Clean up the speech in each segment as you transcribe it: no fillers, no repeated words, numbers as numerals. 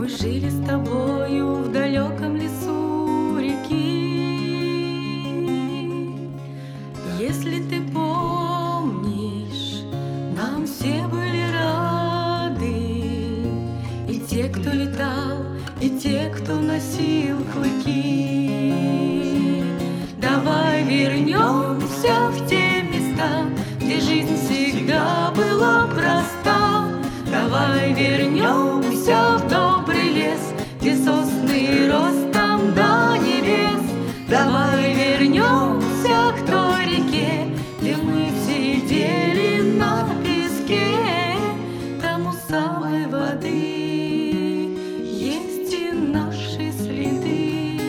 жили с тобою в далеком лесу реки. Если ты помнишь, нам все были рады, и те, кто летал, и те, кто носил клыки. Давай вернемся в те места, где жизнь всегда была проста. Давай вернемся в добрый лес, где сосны ростом до небес. Давай вернемся к той реке, где мы сидели на песке. Там у самой воды есть и наши следы.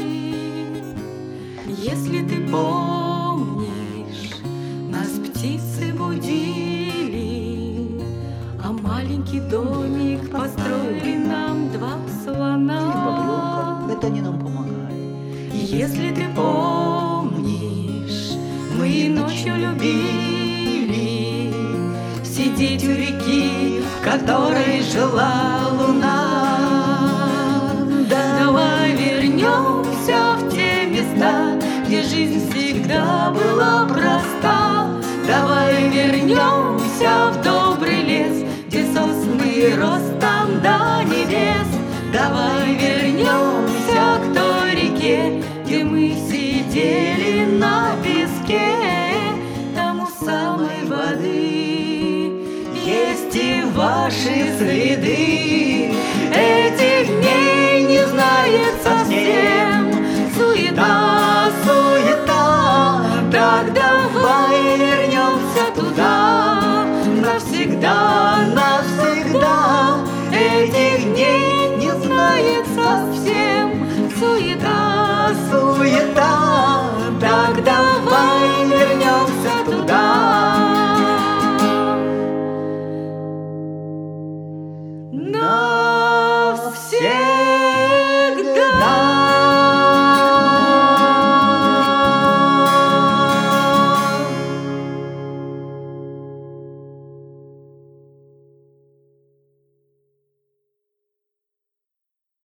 Если ты помнишь, нас птицы будили, а маленький домик построили нам два слона. Это они нам помогают. Если ты помнишь, мы ночью любили сидеть у реки, в которой жила луна. Давай вернемся в те места, где жизнь всегда была проста. Давай вернемся в добрый лес, где сосны ростом до небес. Давай вернемся к той реке, где мы сидели на песке. Там у самой воды есть и ваши следы. Этих дней не знает совсем суета, суета. Так давай вернемся туда навсегда, навсегда. Этих дней не знает совсем суета, суета.